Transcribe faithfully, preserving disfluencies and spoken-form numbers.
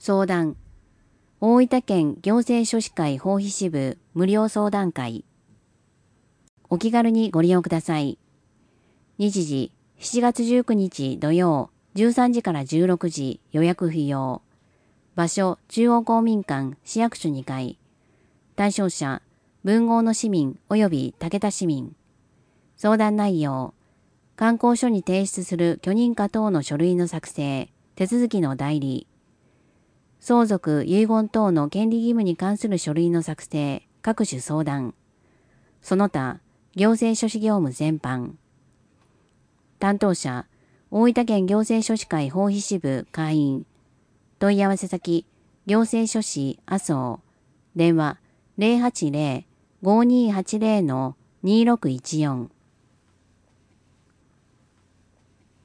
相談。大分県行政書士会法費支部無料相談会。お気軽にご利用ください。日時、しちがつじゅうくにち土曜、じゅうさんじからじゅうろくじ予約不要。場所、中央公民館市役所にかい。対象者、文豪の市民及び武田市民。相談内容、観光所に提出する許認可等の書類の作成、手続きの代理。相続・遺言等の権利義務に関する書類の作成、各種相談。その他、行政書士業務全般。担当者、大分県行政書士会法費支部会員。問い合わせ先、行政書士麻生。電話、ゼロはちゼロ ごにーはちゼロ にろくいちよん。